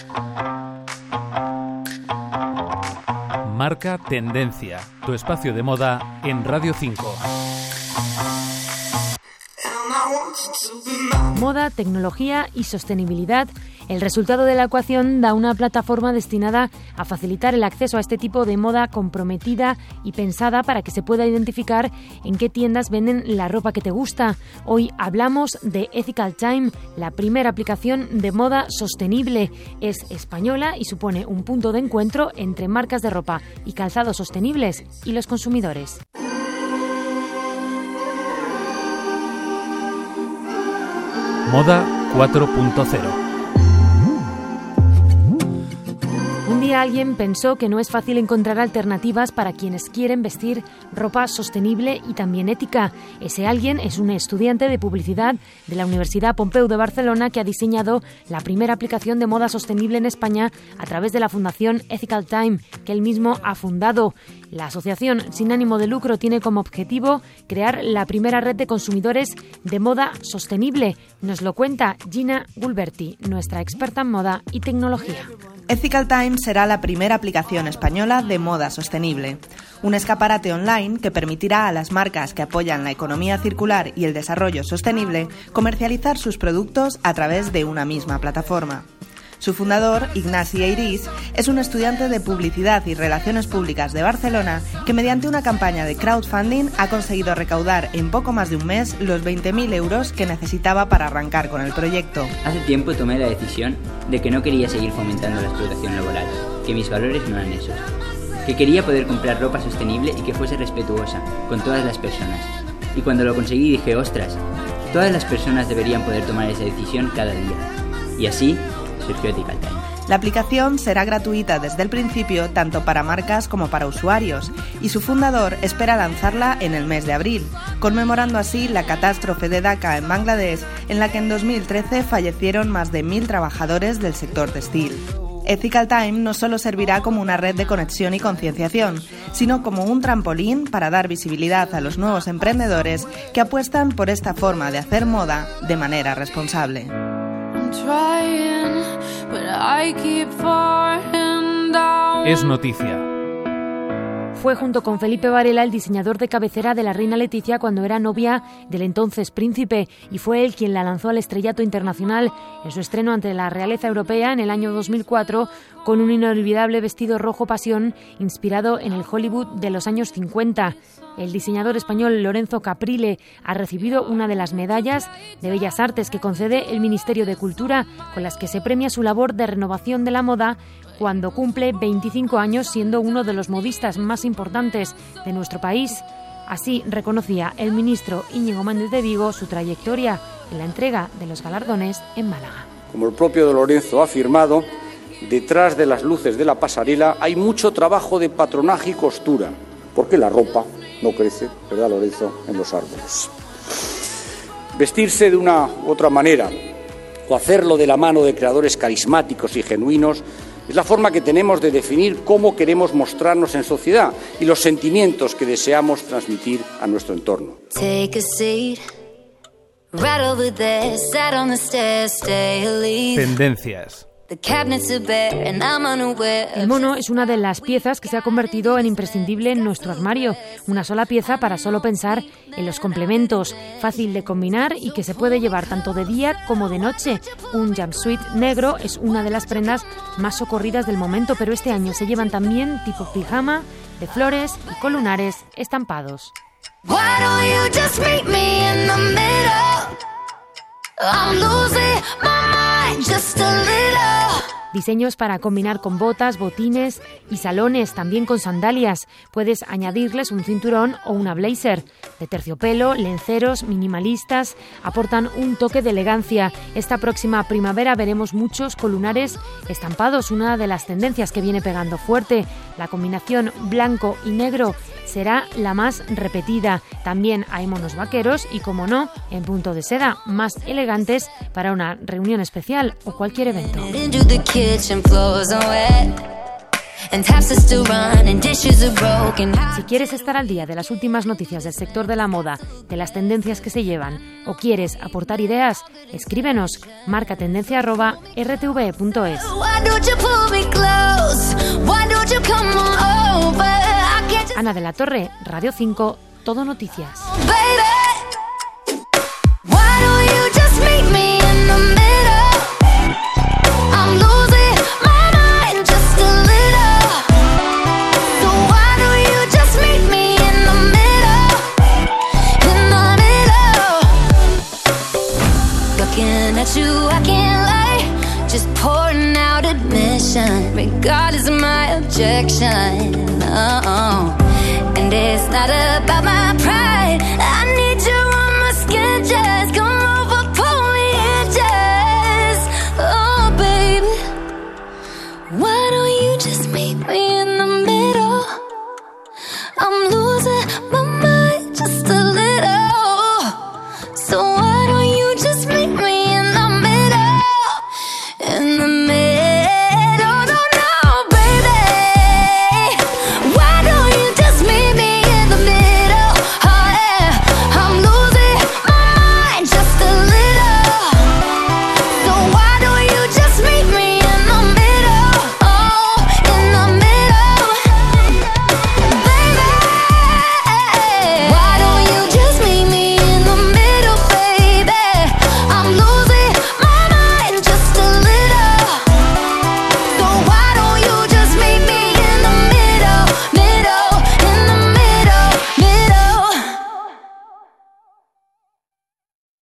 Marca Tendencia, tu espacio de moda en Radio 5. Moda, tecnología y sostenibilidad. El resultado de la ecuación da una plataforma destinada a facilitar el acceso a este tipo de moda comprometida y pensada para que se pueda identificar en qué tiendas venden la ropa que te gusta. Hoy hablamos de Ethical Time, la primera aplicación de moda sostenible. Es española y supone un punto de encuentro entre marcas de ropa y calzado sostenibles y los consumidores. Moda 4.0. Un día alguien pensó que no es fácil encontrar alternativas para quienes quieren vestir ropa sostenible y también ética. Ese alguien es un estudiante de publicidad de la Universidad Pompeu de Barcelona que ha diseñado la primera aplicación de moda sostenible en España a través de la fundación Ethical Time, que él mismo ha fundado. La asociación sin ánimo de lucro tiene como objetivo crear la primera red de consumidores de moda sostenible. Nos lo cuenta Gina Gulberti, nuestra experta en moda y tecnología. Ethical Time será la primera aplicación española de moda sostenible. Un escaparate online que permitirá a las marcas que apoyan la economía circular y el desarrollo sostenible comercializar sus productos a través de una misma plataforma. Su fundador, Ignasi Eirís, es un estudiante de Publicidad y Relaciones Públicas de Barcelona que mediante una campaña de crowdfunding ha conseguido recaudar en poco más de un mes los 20.000 euros que necesitaba para arrancar con el proyecto. Hace tiempo tomé la decisión de que no quería seguir fomentando la explotación laboral, que mis valores no eran esos, que quería poder comprar ropa sostenible y que fuese respetuosa con todas las personas. Y cuando lo conseguí dije, ostras, todas las personas deberían poder tomar esa decisión cada día. Y así surgió Ethical Time. La aplicación será gratuita desde el principio tanto para marcas como para usuarios y su fundador espera lanzarla en el mes de abril, conmemorando así la catástrofe de Dhaka en Bangladesh, en la que en 2013 fallecieron más de 1.000 trabajadores del sector textil. Ethical Time no solo servirá como una red de conexión y concienciación, sino como un trampolín para dar visibilidad a los nuevos emprendedores que apuestan por esta forma de hacer moda de manera responsable. Es noticia. Fue junto con Felipe Varela el diseñador de cabecera de la reina Leticia cuando era novia del entonces príncipe, y fue él quien la lanzó al estrellato internacional en su estreno ante la realeza europea en el año 2004 con un inolvidable vestido rojo pasión inspirado en el Hollywood de los años 50. El diseñador español Lorenzo Caprile ha recibido una de las medallas de Bellas Artes que concede el Ministerio de Cultura, con las que se premia su labor de renovación de la moda cuando cumple 25 años siendo uno de los modistas más importantes de nuestro país. Así reconocía el ministro Íñigo Méndez de Vigo su trayectoria en la entrega de los galardones en Málaga. Como el propio de Lorenzo ha afirmado, detrás de las luces de la pasarela hay mucho trabajo de patronaje y costura, porque la ropa no crece, ¿verdad, Lorenzo?, en los árboles. Vestirse de una u otra manera o hacerlo de la mano de creadores carismáticos y genuinos es la forma que tenemos de definir cómo queremos mostrarnos en sociedad y los sentimientos que deseamos transmitir a nuestro entorno. Tendencias. El mono es una de las piezas que se ha convertido en imprescindible en nuestro armario. Una sola pieza para solo pensar en los complementos. Fácil de combinar y que se puede llevar tanto de día como de noche. Un jumpsuit negro es una de las prendas más socorridas del momento, pero este año se llevan también tipo pijama, de flores y con lunares estampados. Diseños para combinar con botas, botines y salones, también con sandalias. Puedes añadirles un cinturón o una blazer. De terciopelo, lenceros, minimalistas, aportan un toque de elegancia. Esta próxima primavera veremos muchos columnares estampados, una de las tendencias que viene pegando fuerte. La combinación blanco y negro será la más repetida. También hay monos vaqueros y, como no, en punto de seda, más elegantes para una reunión especial o cualquier evento. Si quieres estar al día de las últimas noticias del sector de la moda, de las tendencias que se llevan, o quieres aportar ideas, escríbenos marcatendencia@rtv.es. Ana de la Torre, Radio 5, Todo Noticias. I can't lie, just pouring out admission, regardless of my objection. And it's not about my pride,